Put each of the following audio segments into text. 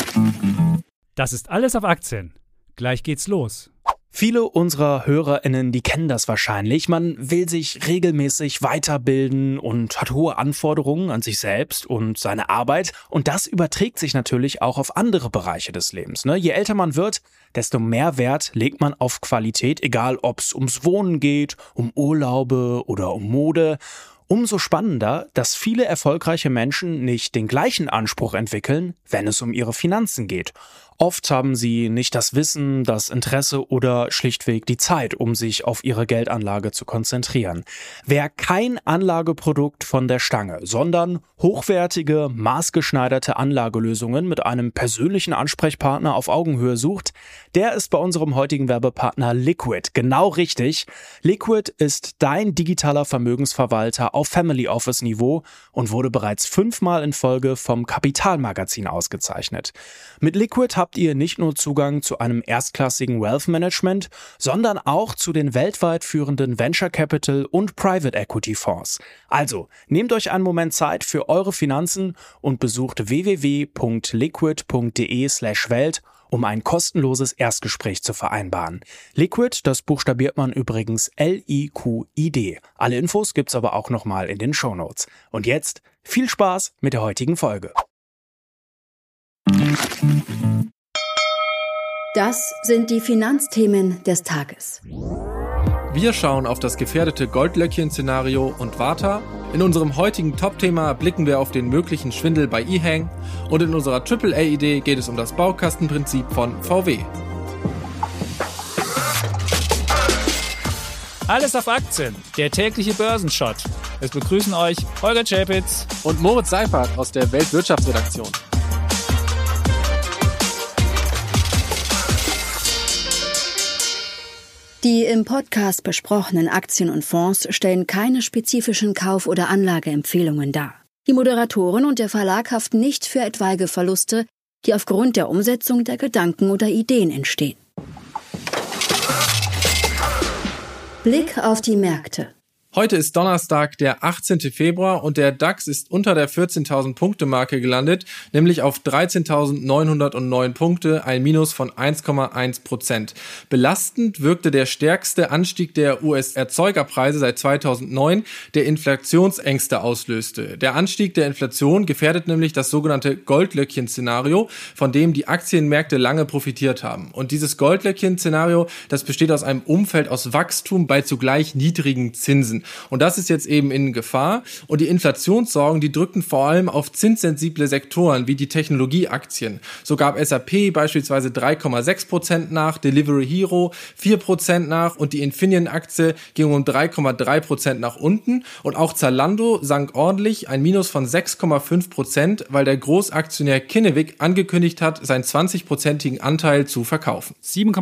Das ist alles auf Aktien. Gleich geht's los. Viele unserer HörerInnen, die kennen das wahrscheinlich. Man will sich regelmäßig weiterbilden und hat hohe Anforderungen an sich selbst und seine Arbeit. Und das überträgt sich natürlich auch auf andere Bereiche des Lebens. Je älter man wird, desto mehr Wert legt man auf Qualität, egal ob es ums Wohnen geht, um Urlaube oder um Mode. Umso spannender, dass viele erfolgreiche Menschen nicht den gleichen Anspruch entwickeln, wenn es um ihre Finanzen geht. Oft haben sie nicht das Wissen, das Interesse oder schlichtweg die Zeit, um sich auf ihre Geldanlage zu konzentrieren. Wer kein Anlageprodukt von der Stange, sondern hochwertige, maßgeschneiderte Anlagelösungen mit einem persönlichen Ansprechpartner auf Augenhöhe sucht, der ist bei unserem heutigen Werbepartner Liquid genau richtig. Liquid ist dein digitaler Vermögensverwalter auf Family Office Niveau und wurde bereits 5-mal in Folge vom Kapitalmagazin ausgezeichnet. Mit Liquid habt ihr nicht nur Zugang zu einem erstklassigen Wealth Management, sondern auch zu den weltweit führenden Venture Capital und Private Equity Fonds. Also, nehmt euch einen Moment Zeit für eure Finanzen und besucht www.liquid.de/welt, um ein kostenloses Erstgespräch zu vereinbaren. Liquid, das buchstabiert man übrigens Liquid. Alle Infos gibt's aber auch nochmal in den Shownotes. Und jetzt viel Spaß mit der heutigen Folge. Das sind die Finanzthemen des Tages. Wir schauen auf das gefährdete Goldlöckchen-Szenario und Warta. In unserem heutigen Top-Thema blicken wir auf den möglichen Schwindel bei eHang. Und in unserer AAA-Idee geht es um das Baukastenprinzip von VW. Alles auf Aktien, der tägliche Börsenshot. Es begrüßen euch Holger Czapitz Und Moritz Seifert aus der Weltwirtschaftsredaktion. Die im Podcast besprochenen Aktien und Fonds stellen keine spezifischen Kauf- oder Anlageempfehlungen dar. Die Moderatoren und der Verlag haften nicht für etwaige Verluste, die aufgrund der Umsetzung der Gedanken oder Ideen entstehen. Blick auf die Märkte. Heute ist Donnerstag, der 18. Februar und der DAX ist unter der 14.000 Punkte Marke gelandet, nämlich auf 13.909 Punkte, ein Minus von 1,1%. Belastend wirkte der stärkste Anstieg der US-Erzeugerpreise seit 2009, der Inflationsängste auslöste. Der Anstieg der Inflation gefährdet nämlich das sogenannte Goldlöckchen-Szenario, von dem die Aktienmärkte lange profitiert haben. Und dieses Goldlöckchen-Szenario, das besteht aus einem Umfeld aus Wachstum bei zugleich niedrigen Zinsen. Und das ist jetzt eben in Gefahr. Und die Inflationssorgen, die drückten vor allem auf zinssensible Sektoren wie die Technologieaktien. So gab SAP beispielsweise 3,6% nach, Delivery Hero 4% nach und die Infineon-Aktie ging um 3,3% nach unten. Und auch Zalando sank ordentlich, ein Minus von 6,5%, weil der Großaktionär Kinnevik angekündigt hat, seinen 20%igen Anteil zu verkaufen.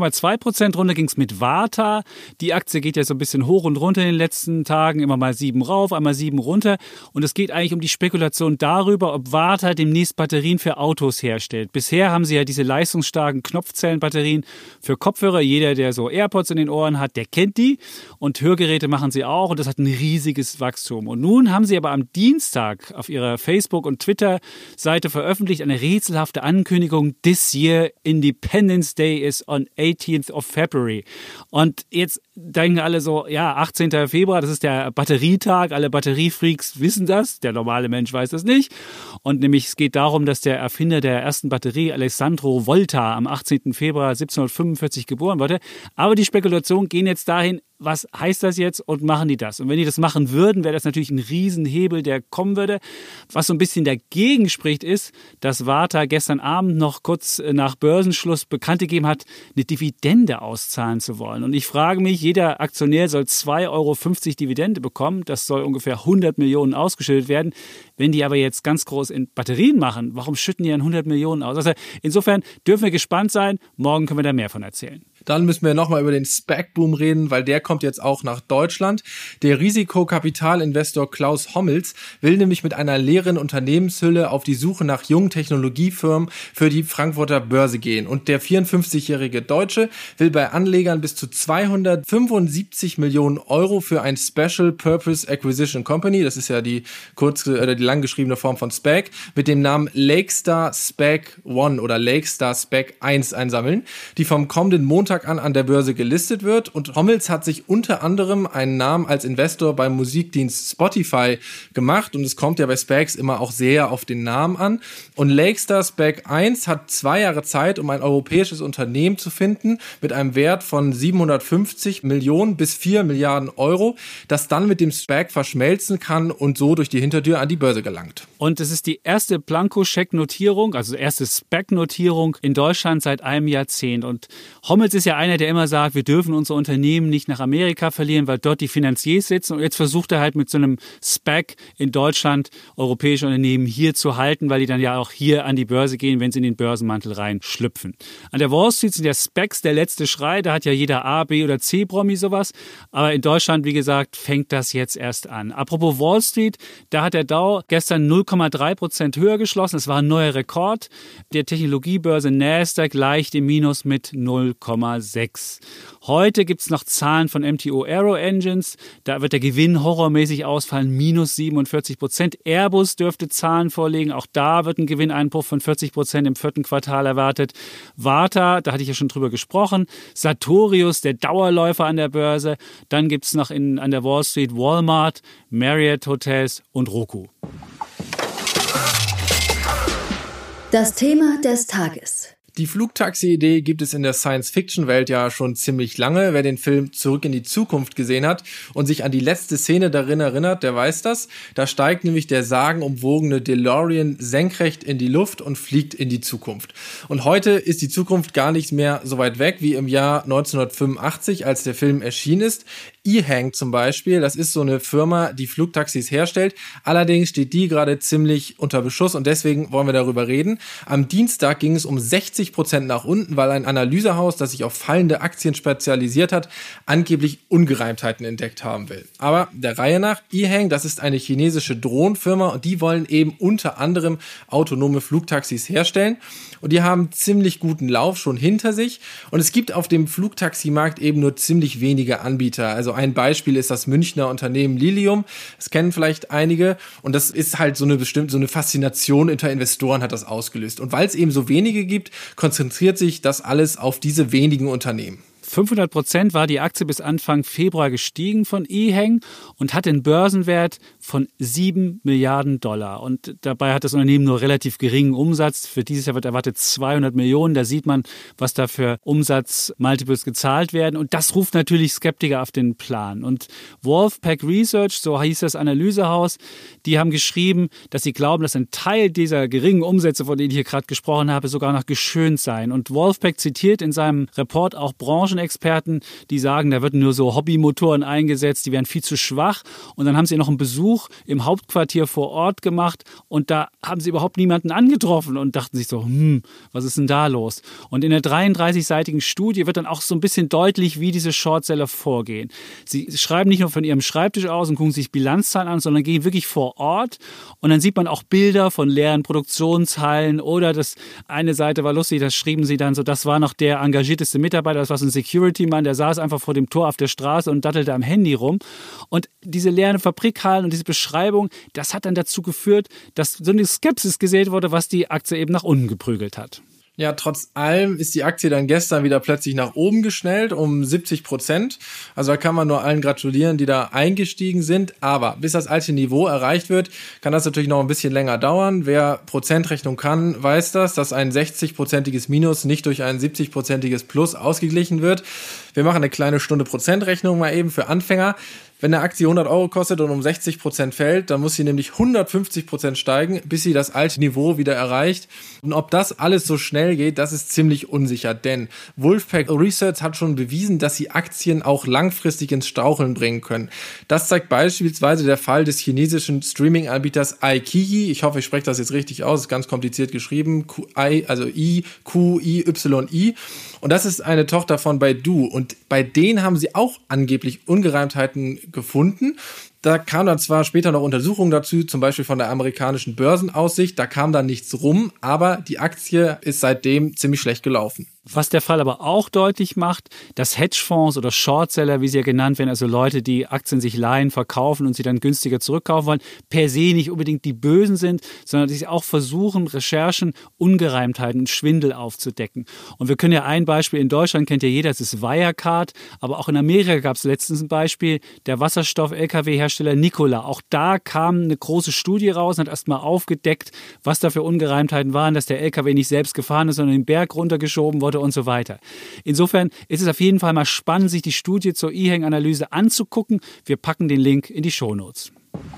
7,2% runter ging's mit Warta. Die Aktie geht ja so ein bisschen hoch und runter in den letzten Tagen, immer mal 7 rauf, einmal 7 runter. Und es geht eigentlich um die Spekulation darüber, ob Warta demnächst Batterien für Autos herstellt. Bisher haben sie ja diese leistungsstarken Knopfzellenbatterien für Kopfhörer. Jeder, der so AirPods in den Ohren hat, der kennt die. Und Hörgeräte machen sie auch. Und das hat ein riesiges Wachstum. Und nun haben sie aber am Dienstag auf ihrer Facebook- und Twitter-Seite veröffentlicht eine rätselhafte Ankündigung: This year Independence Day is on 18th of February. Und jetzt denken alle so, ja, 18. Februar, das ist der Batterietag. Alle Batteriefreaks wissen das. Der normale Mensch weiß das nicht. Und nämlich es geht darum, dass der Erfinder der ersten Batterie, Alessandro Volta, am 18. Februar 1745 geboren wurde. Aber die Spekulationen gehen jetzt dahin, was heißt das jetzt und machen die das? Und wenn die das machen würden, wäre das natürlich ein Riesenhebel, der kommen würde. Was so ein bisschen dagegen spricht, ist, dass Warta gestern Abend noch kurz nach Börsenschluss bekannt gegeben hat, eine Dividende auszahlen zu wollen. Und ich frage mich, jeder Aktionär soll 2,50 Euro Dividende bekommen. Das soll ungefähr 100 Millionen ausgeschüttet werden. Wenn die aber jetzt ganz groß in Batterien machen, warum schütten die dann 100 Millionen aus? Also insofern dürfen wir gespannt sein. Morgen können wir da mehr von erzählen. Dann müssen wir nochmal über den SPAC-Boom reden, weil der kommt jetzt auch nach Deutschland. Der Risikokapitalinvestor Klaus Hommels will nämlich mit einer leeren Unternehmenshülle auf die Suche nach jungen Technologiefirmen für die Frankfurter Börse gehen. Und der 54-jährige Deutsche will bei Anlegern bis zu 275 Millionen Euro für ein Special Purpose Acquisition Company, das ist ja die langgeschriebene Form von SPAC, mit dem Namen Lakestar SPAC 1 oder Lakestar SPAC 1 einsammeln, die vom kommenden Montag an der Börse gelistet wird. Und Hommels hat sich unter anderem einen Namen als Investor beim Musikdienst Spotify gemacht und es kommt ja bei SPACs immer auch sehr auf den Namen an. Und Lakestar SPAC 1 hat 2 Jahre Zeit, um ein europäisches Unternehmen zu finden mit einem Wert von 750 Millionen bis 4 Milliarden Euro, das dann mit dem SPAC verschmelzen kann und so durch die Hintertür an die Börse gelangt. Und es ist die erste Blankoscheck-Notierung, also erste SPAC-Notierung in Deutschland seit einem Jahrzehnt. Und Hommels ist ja einer, der immer sagt, wir dürfen unsere Unternehmen nicht nach Amerika verlieren, weil dort die Finanziers sitzen. Und jetzt versucht er halt mit so einem SPAC in Deutschland europäische Unternehmen hier zu halten, weil die dann ja auch hier an die Börse gehen, wenn sie in den Börsenmantel reinschlüpfen. An der Wall Street sind ja SPACs der letzte Schrei, da hat ja jeder A, B oder C-Promi sowas. Aber in Deutschland, wie gesagt, fängt das jetzt erst an. Apropos Wall Street, da hat der Dow gestern 0,3% höher geschlossen. Es war ein neuer Rekord. Der Technologiebörse Nasdaq leicht im Minus mit 0,6. Heute gibt es noch Zahlen von MTO Aero Engines. Da wird der Gewinn horrormäßig ausfallen, minus 47%. Airbus dürfte Zahlen vorlegen. Auch da wird ein Gewinneinbruch von 40% im 4. Quartal erwartet. Varta, da hatte ich ja schon drüber gesprochen. Sartorius, der Dauerläufer an der Börse. Dann gibt es noch an der Wall Street Walmart, Marriott Hotels und Roku. Das Thema des Tages. Die Flugtaxi-Idee gibt es in der Science-Fiction-Welt ja schon ziemlich lange. Wer den Film Zurück in die Zukunft gesehen hat und sich an die letzte Szene darin erinnert, der weiß das. Da steigt nämlich der sagenumwogene DeLorean senkrecht in die Luft und fliegt in die Zukunft. Und heute ist die Zukunft gar nicht mehr so weit weg wie im Jahr 1985, als der Film erschienen ist. E-Hang zum Beispiel, das ist so eine Firma, die Flugtaxis herstellt. Allerdings steht die gerade ziemlich unter Beschuss und deswegen wollen wir darüber reden. Am Dienstag ging es um 60% nach unten, weil ein Analysehaus, das sich auf fallende Aktien spezialisiert hat, angeblich Ungereimtheiten entdeckt haben will. Aber der Reihe nach, E-Hang, das ist eine chinesische Drohnenfirma und die wollen eben unter anderem autonome Flugtaxis herstellen. Und die haben ziemlich guten Lauf schon hinter sich. Und es gibt auf dem Flugtaximarkt eben nur ziemlich wenige Anbieter. Also ein Beispiel ist das Münchner Unternehmen Lilium. Das kennen vielleicht einige. Und das ist halt so eine Faszination unter Investoren hat das ausgelöst. Und weil es eben so wenige gibt, konzentriert sich das alles auf diese wenigen Unternehmen. 500% war die Aktie bis Anfang Februar gestiegen von E-Hang und hat einen Börsenwert von 7 Milliarden $. Und dabei hat das Unternehmen nur relativ geringen Umsatz. Für dieses Jahr wird erwartet 200 Millionen. Da sieht man, was da für Umsatzmultiples gezahlt werden. Und das ruft natürlich Skeptiker auf den Plan. Und Wolfpack Research, so hieß das Analysehaus, die haben geschrieben, dass sie glauben, dass ein Teil dieser geringen Umsätze, von denen ich hier gerade gesprochen habe, sogar noch geschönt seien. Und Wolfpack zitiert in seinem Report auch Branchenexperten, die sagen, da würden nur so Hobbymotoren eingesetzt, die wären viel zu schwach. Und dann haben sie noch einen Besuch im Hauptquartier vor Ort gemacht und da haben sie überhaupt niemanden angetroffen und dachten sich so, was ist denn da los? Und in der 33-seitigen Studie wird dann auch so ein bisschen deutlich, wie diese Shortseller vorgehen. Sie schreiben nicht nur von ihrem Schreibtisch aus und gucken sich Bilanzzahlen an, sondern gehen wirklich vor Ort und dann sieht man auch Bilder von leeren Produktionshallen oder das eine Seite war lustig, das schrieben sie dann so, das war noch der engagierteste Mitarbeiter, das war so ein Security-Mann, der saß einfach vor dem Tor auf der Straße und dattelte am Handy rum. Und diese leeren Fabrikhallen und diese Beschreibung, das hat dann dazu geführt, dass so eine Skepsis gesät wurde, was die Aktie eben nach unten geprügelt hat. Ja, trotz allem ist die Aktie dann gestern wieder plötzlich nach oben geschnellt um 70%. Also da kann man nur allen gratulieren, die da eingestiegen sind. Aber bis das alte Niveau erreicht wird, kann das natürlich noch ein bisschen länger dauern. Wer Prozentrechnung kann, weiß das, dass ein 60%iges Minus nicht durch ein 70%iges Plus ausgeglichen wird. Wir machen eine kleine Stunde Prozentrechnung mal eben für Anfänger. Wenn eine Aktie 100 Euro kostet und um 60% fällt, dann muss sie nämlich 150% steigen, bis sie das alte Niveau wieder erreicht. Und ob das alles so schnell geht, das ist ziemlich unsicher, denn Wolfpack Research hat schon bewiesen, dass sie Aktien auch langfristig ins Straucheln bringen können. Das zeigt beispielsweise der Fall des chinesischen Streaming-Anbieters iQIYI. Ich hoffe, ich spreche das jetzt richtig aus, ist ganz kompliziert geschrieben, I-Q-I-Y-I. Und das ist eine Tochter von Baidu. Und bei denen haben sie auch angeblich Ungereimtheiten gefunden. Da kam dann zwar später noch Untersuchungen dazu, zum Beispiel von der amerikanischen Börsenaussicht, da kam dann nichts rum, aber die Aktie ist seitdem ziemlich schlecht gelaufen. Was der Fall aber auch deutlich macht, dass Hedgefonds oder Shortseller, wie sie ja genannt werden, also Leute, die Aktien sich leihen, verkaufen und sie dann günstiger zurückkaufen wollen, per se nicht unbedingt die Bösen sind, sondern die auch versuchen, Recherchen, Ungereimtheiten und Schwindel aufzudecken. Und wir können ja ein Beispiel, in Deutschland kennt ja jeder, das ist Wirecard, aber auch in Amerika gab es letztens ein Beispiel, der Wasserstoff-LKW-Hersteller Nikola. Auch da kam eine große Studie raus und hat erstmal aufgedeckt, was da für Ungereimtheiten waren, dass der LKW nicht selbst gefahren ist, sondern den Berg runtergeschoben wurde und so weiter. Insofern ist es auf jeden Fall mal spannend, sich die Studie zur IHEG-Analyse anzugucken. Wir packen den Link in die Shownotes.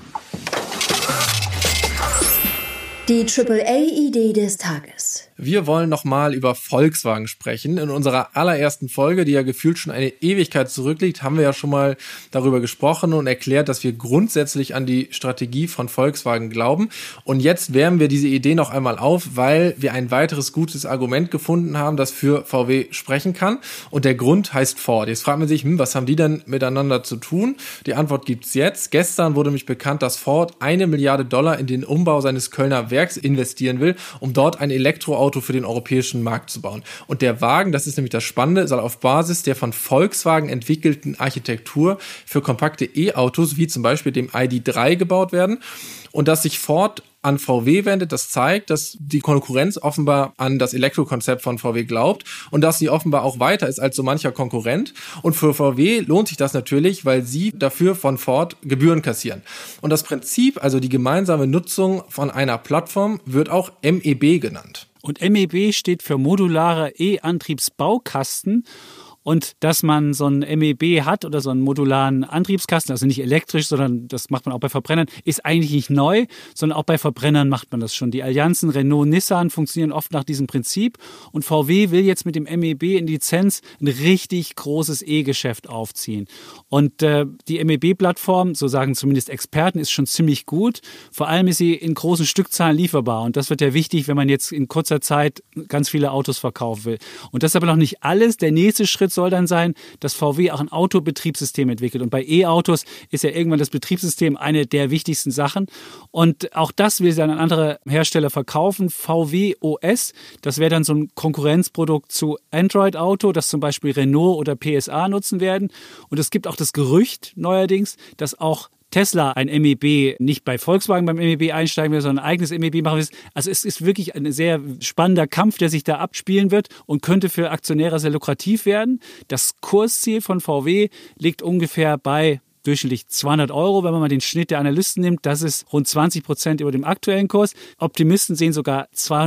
Die AAA-Idee des Tages. Wir wollen nochmal über Volkswagen sprechen. In unserer allerersten Folge, die ja gefühlt schon eine Ewigkeit zurückliegt, haben wir ja schon mal darüber gesprochen und erklärt, dass wir grundsätzlich an die Strategie von Volkswagen glauben. Und jetzt wärmen wir diese Idee noch einmal auf, weil wir ein weiteres gutes Argument gefunden haben, das für VW sprechen kann. Und der Grund heißt Ford. Jetzt fragt man sich, was haben die denn miteinander zu tun? Die Antwort gibt's jetzt. Gestern wurde nämlich bekannt, dass Ford $1 Milliarde in den Umbau seines Kölner Werks investieren will, um dort ein Elektroauto für den europäischen Markt zu bauen. Und der Wagen, das ist nämlich das Spannende, soll auf Basis der von Volkswagen entwickelten Architektur für kompakte E-Autos, wie zum Beispiel dem ID.3, gebaut werden. Und dass sich Ford an VW wendet, das zeigt, dass die Konkurrenz offenbar an das Elektrokonzept von VW glaubt und dass sie offenbar auch weiter ist als so mancher Konkurrent. Und für VW lohnt sich das natürlich, weil sie dafür von Ford Gebühren kassieren. Und das Prinzip, also die gemeinsame Nutzung von einer Plattform, wird auch MEB genannt. Und MEB steht für modulare E-Antriebsbaukasten. Und dass man so ein MEB hat oder so einen modularen Antriebskasten, also nicht elektrisch, sondern das macht man auch bei Verbrennern, ist eigentlich nicht neu, sondern auch bei Verbrennern macht man das schon. Die Allianzen Renault, Nissan funktionieren oft nach diesem Prinzip und VW will jetzt mit dem MEB in Lizenz ein richtig großes E-Geschäft aufziehen. Und die MEB-Plattform, so sagen zumindest Experten, ist schon ziemlich gut. Vor allem ist sie in großen Stückzahlen lieferbar und das wird ja wichtig, wenn man jetzt in kurzer Zeit ganz viele Autos verkaufen will. Und das ist aber noch nicht alles. Der nächste Schritt soll dann sein, dass VW auch ein Autobetriebssystem entwickelt. Und bei E-Autos ist ja irgendwann das Betriebssystem eine der wichtigsten Sachen. Und auch das will sie dann an andere Hersteller verkaufen. VW OS, das wäre dann so ein Konkurrenzprodukt zu Android Auto, das zum Beispiel Renault oder PSA nutzen werden. Und es gibt auch das Gerücht neuerdings, dass auch Tesla ein MEB nicht bei Volkswagen beim MEB einsteigen will, sondern ein eigenes MEB machen will. Also es ist wirklich ein sehr spannender Kampf, der sich da abspielen wird und könnte für Aktionäre sehr lukrativ werden. Das Kursziel von VW liegt ungefähr bei durchschnittlich 200 €, wenn man mal den Schnitt der Analysten nimmt. Das ist rund 20% über dem aktuellen Kurs. Optimisten sehen sogar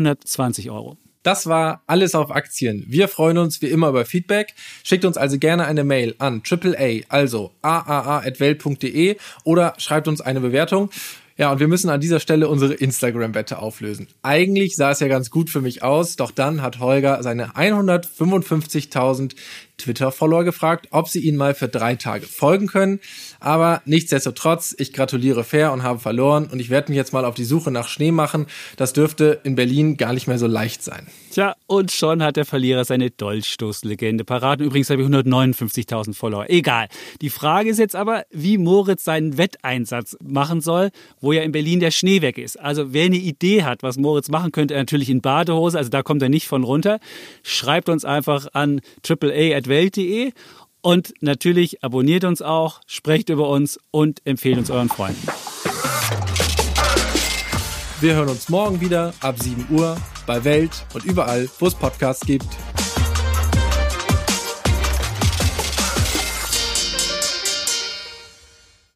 220 €. Das war alles auf Aktien. Wir freuen uns wie immer über Feedback. Schickt uns also gerne eine Mail an AAA, also aaa@welt.de oder schreibt uns eine Bewertung. Ja, und wir müssen an dieser Stelle unsere Instagram-Wette auflösen. Eigentlich sah es ja ganz gut für mich aus, doch dann hat Holger seine 155.000 Twitter-Follower gefragt, ob sie ihn mal für 3 Tage folgen können. Aber nichtsdestotrotz, ich gratuliere fair und habe verloren und ich werde mich jetzt mal auf die Suche nach Schnee machen. Das dürfte in Berlin gar nicht mehr so leicht sein. Tja, und schon hat der Verlierer seine Dolchstoß-Legende parat. Übrigens habe ich 159.000 Follower. Egal. Die Frage ist jetzt aber, wie Moritz seinen Wetteinsatz machen soll, wo ja in Berlin der Schnee weg ist. Also wer eine Idee hat, was Moritz machen könnte, natürlich in Badehose, also da kommt er nicht von runter, schreibt uns einfach an aaa@welt.de und natürlich abonniert uns auch, sprecht über uns und empfehlt uns euren Freunden. Wir hören uns morgen wieder ab 7 Uhr bei Welt und überall, wo es Podcasts gibt.